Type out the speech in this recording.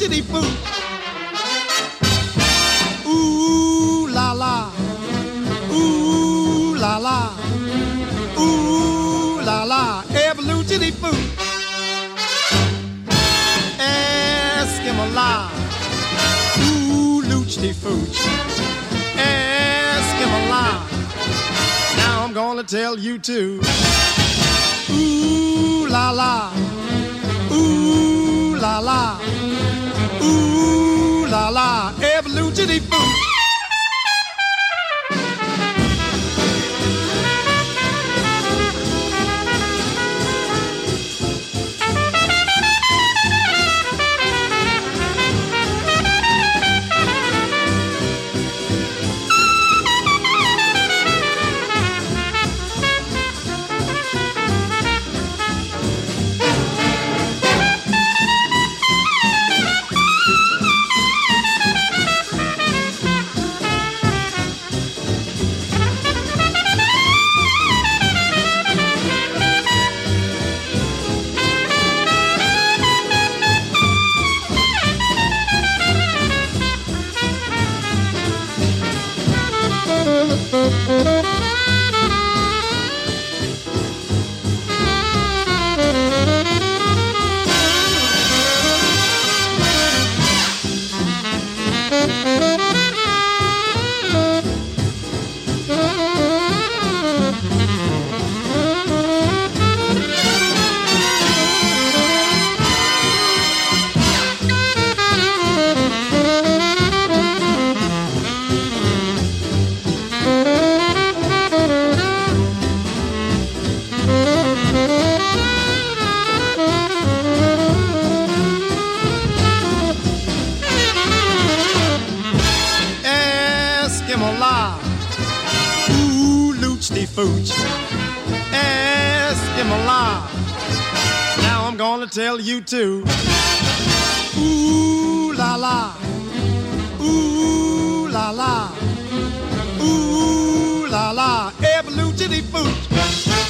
evolution food. Ooh la la, ooh la la, ooh la la, evolution food. Eskimo-la, ooh loochty fooch. Eskimo-la, now I'm gonna tell you too. Ooh la la, ooh la la, ooh la la, evolution food. Eskimo-la, ooh loochty fooch. Eskimo-la, now I'm gonna tell you too. Ooh la la, ooh la la, ooh la la, evolution fooch.